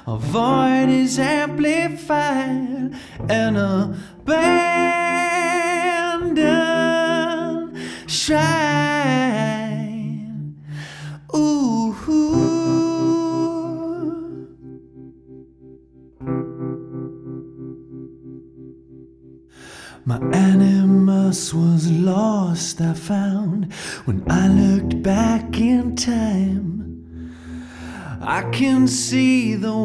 Our void is amplified and abandoned shrine. Ooh. My animus was lost, I found, when I looked back in time. I can see the